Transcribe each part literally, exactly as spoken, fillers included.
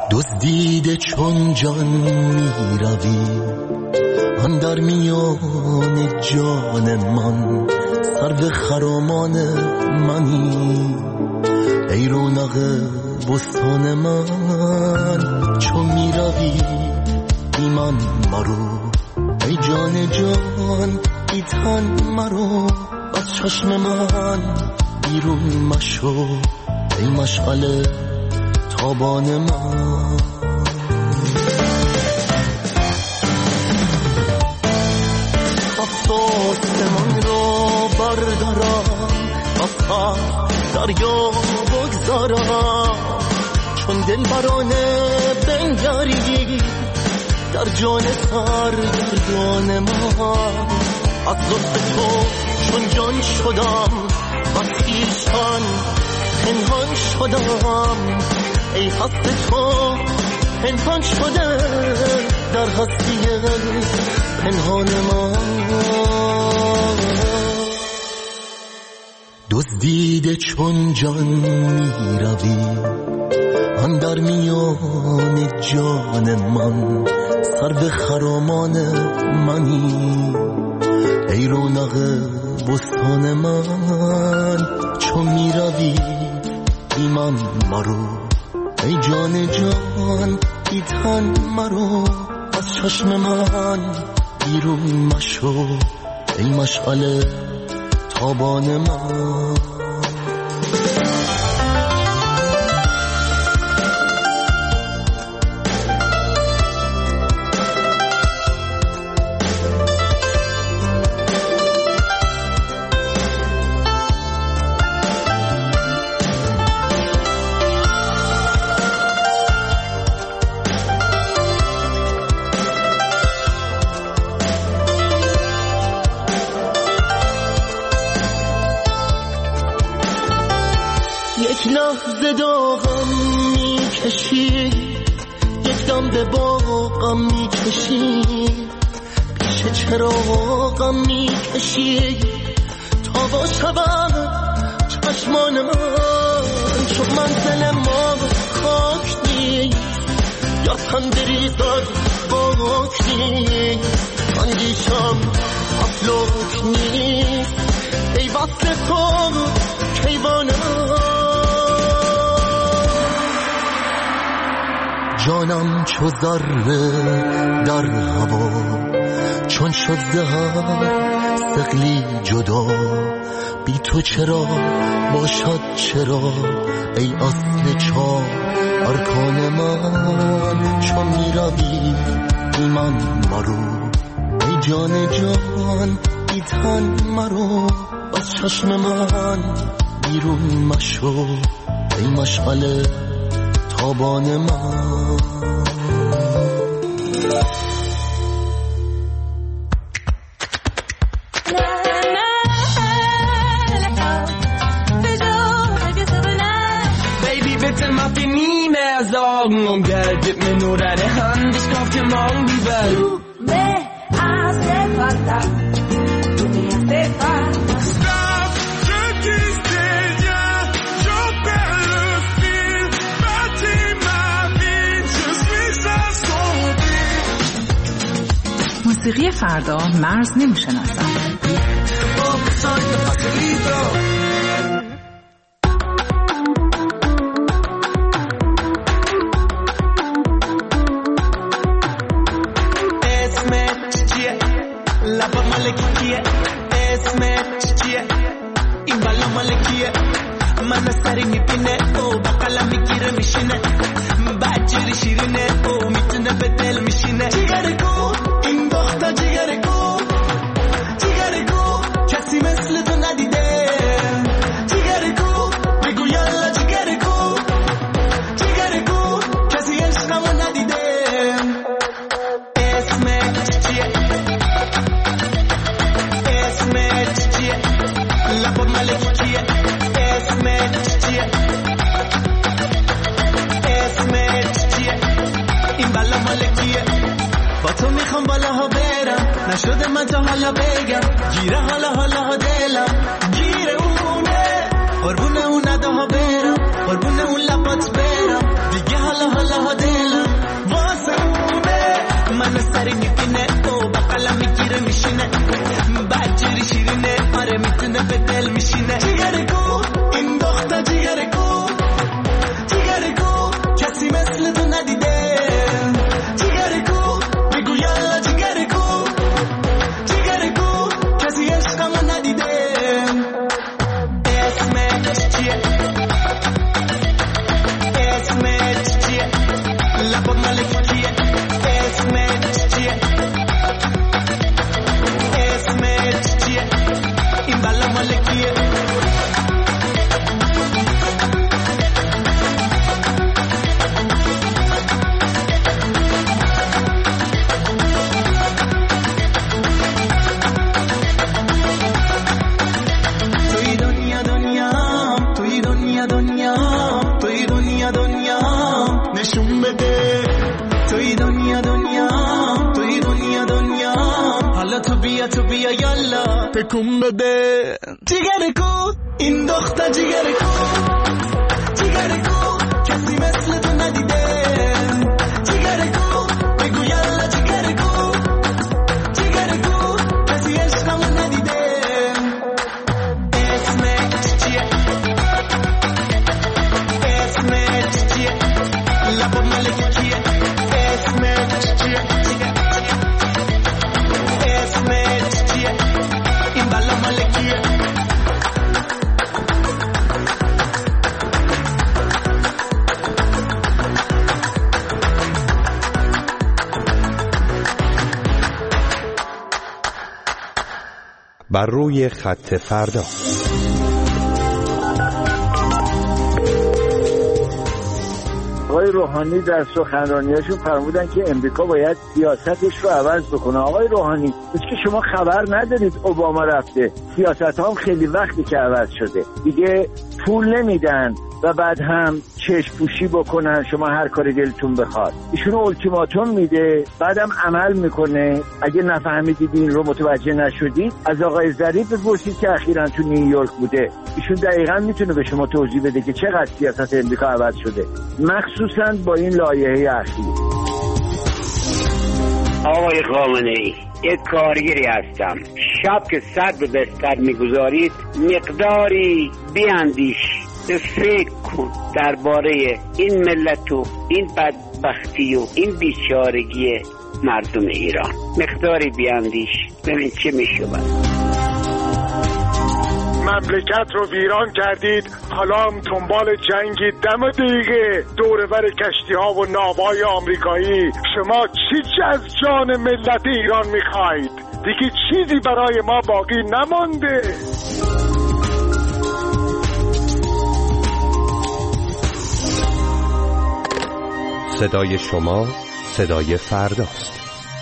دزدیده چون جان می روی اندر میان جان من، سرو خرامان منی ای رونق بستان من. چون می روی ایمان مرو ای جان جان ای تن مرو، از چشم من بیرون مشو ای مشعل تابان من. آسمان را بردارم از دریا بگذارم، چون دل برانه بنگری در جان سرگردان من. از لطف تو چون جان شدم و خویشتن پنهان شدم، ای هست تو پنهان شده در هستی پنهان من. دزدیده چون جان می روی اندر میان جان من، سرو خرامان منی ای رونق بستان من. چون می روی ایمان مرو ای جان جان ای تن مرو، از چشم من بیرون مشو ای مشعل تابان من. یک لحظه داغم میکشی، یک دم به باغم میکشی، پیش چراغم میکشی تا با شبم چشمان من. چون منزل ما خاک نیست یا تندریزد باک نیست، اندیشم افلاک نیست ای وصل تو کیوانم. جانم چو ذره در هوا چون شد زهر ثقلی جدا، بی تو چرا باشد چرا ای اصل چار ارکان من. چون می روی ایمان مرو ای جان جان ای تن مرو، از چشم من بیرون مشو ای مشعل تابان من. Baby, bitte mach dir nie mehr Sorgen um Geld, gib mir nur deine Hand, ich kauf dir morgen die Welt. Du me hace falta, du me hace falta. Stop, je disais bien, je perds le fil, bâtis ma vie, je suis assombri. موسیقی فردا مرز نمیشناسم. لبا مالکی کیه اسمت چیه این بالا مالکیه من سری میبینه او با قلم میگیره میشینه بچری شیرینه او میتونه به دل میشینه جیگر گو این دختر جیگر گو جیگر گو کسی مثل تو ندیده جیگر گو بگو یالا جیگر گو جیگر گو کسی عشقمو ندیده اسمت چیه اسمت چیه لبا ملکی کیه اسمت چیه اسمت چیه این بالا مالکیه با تو میخوام بالاها برم نشده من تا حالا بگم گیره حالا حالا ها دلم گیره اونه قربونه اون نده ها برم قربونه اون لبات برم دیگه حالا حالا ها دلم یالا تکون بده جیگر کو این دختر جیگر کو جیگر کو کسی مثل تو ندیده جیگر کو بگو یالا جیگر کو جیگر کو کسی عشقمو ندیده اسمت چیه اسمت چیه لبا ملک کیه اسمت چیه اسمت چیه این بالا ملکیه بر روی خط فردا. آقای روحانی در سخنرانیاشون فرمودن که امریکا باید سیاستش رو عوض بکنه. آقای روحانی از که شما خبر ندارید اوباما رفته، سیاست هم خیلی وقتی که عوض شده، دیگه پول نمیدن و بعد هم چشم پوشی بکنن شما هر کاری دلتون بخواد. ایشون التیماتوم میده بعدم عمل میکنه. اگه نفهمیدید این رو متوجه نشدید از آقای ظریف بپرسید که اخیراً تو نیویورک بوده. ایشون دقیقاً میتونه به شما توضیح بده که چقدر سیاست امریکا عوض شده، مخصوصاً با این لایحه اخیر. آقای خامنه‌ای یک کارگری هستم. شب که سر به بستر میگذارید مقداری بیاندیش، فکر کن درباره این ملت و این بدبختی و این بیچارگی مردم ایران. مقداری بیاندیش ببین چه میشود. مملکت رو ویران کردید، حالا هم دنبال جنگی دم دیگه دوربر کشتی ها و ناوهای آمریکایی. شما چی از جان ملت ایران میخواید؟ دیگه چیزی برای ما باقی نمانده. صدای شما صدای فرداست.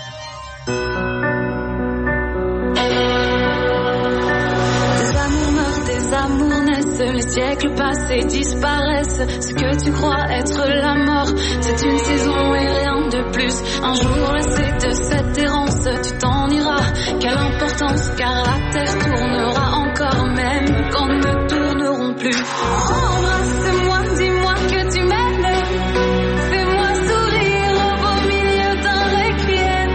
Les siècles passés disparaissent. Ce que tu crois être la mort, c'est une saison et rien de plus. Un jour lassé de cette errance, tu t'en iras. Quelle importance, car la terre tournera encore, même quand nous ne tournerons plus. Embrasse-moi, dis-moi que tu m'aimes. Fais-moi sourire au beau milieu d'un requiem.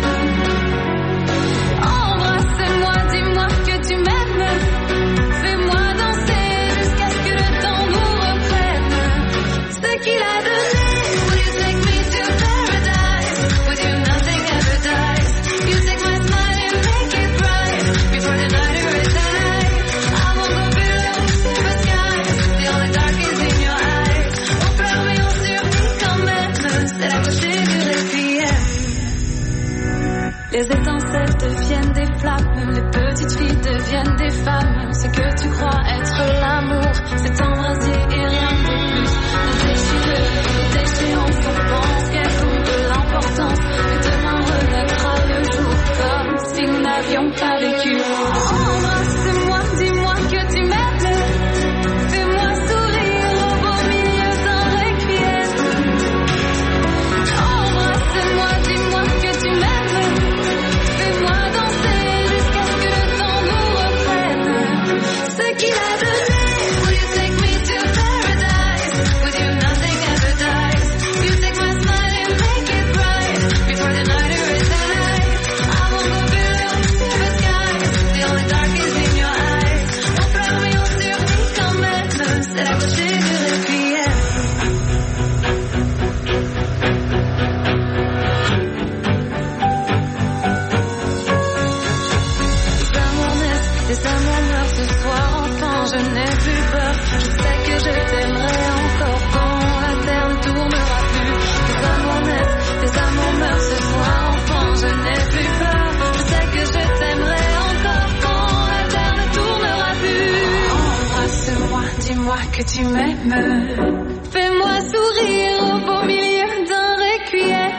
Embrasse-moi, dis-moi que tu m'aimes. Fais-moi qu'il a donné. Will you take me to paradise? With you nothing ever dies. You take my smile and make it bright. Before the night erase the night, I won't go below silver skies. The only dark is in your eyes. On pleure mais on survit quand même. C'est la couchée du requiem. Les étincelles deviennent des flammes. Les petites filles deviennent des femmes. Ce que tu crois être l'amour, c'est un brasier et rien de plus. Déchéance, on pense qu'elles ont de l'importance, mais demain renaîtra le jour comme si nous n'avions pas vécu. Embrasse-moi, dis-moi que tu m'aimes. Fais-moi sourire au beau milieu d'un requiem. Embrasse-moi, dis-moi que tu m'aimes. Fais-moi danser jusqu'à ce que le temps nous reprenne. Ce qu'il a donné. Will you take me to paradise? With you nothing ever dies. You take my smile and make it bright. Before the night erase the night, I won't go below silver skies. The only dark is in your eyes. On pleure mais on survit quand même. C'est la couchée du requiem. Les amours naissent, les amours meurent ce soir enfin. Je n'ai plus peur. Je sais que je t'aimerai encore quand la terre ne tournera plus. Les amours naissent, les amours meurent ce soir enfant. Je n'ai plus peur. Je sais que je t'aimerai encore quand la terre ne tournera plus. Embrasse-moi, dis-moi que tu m'aimes. Fais-moi sourire au beau milieu d'un requiem.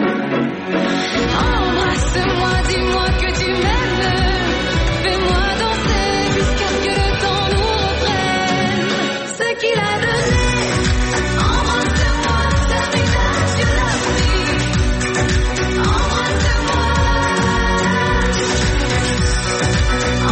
Embrasse-moi, dis-moi que tu m'aimes. Fais-moi danser jusqu'à ce que le temps nous reprenne. Ce qu'il a donné. Embrasse-moi, tell me that you love me. Embrasse-moi.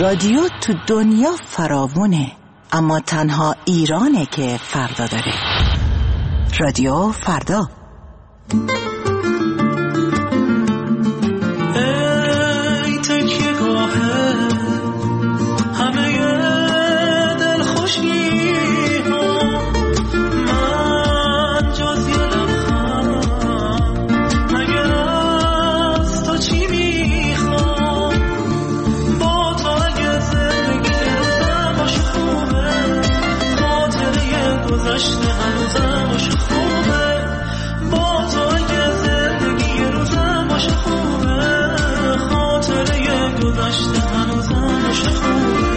رادیو تو دنیا فراوونه، اما تنها ایرانه که فردا داره. رادیو فردا. ای تکیه گاه همه دل خوشی ها، من جز یه لبخند مگر از تو چی میخوام؟ با تو اگه زندگی روزم باشه خوبه، خاطره گذشته هنوزم باشه خوبه. با تو اگه زندگی روزم باشه خوبه، خاطره گذشته هنوزم باشه خوبه.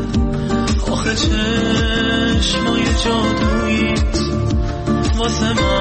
چشمای جادوییت واسه من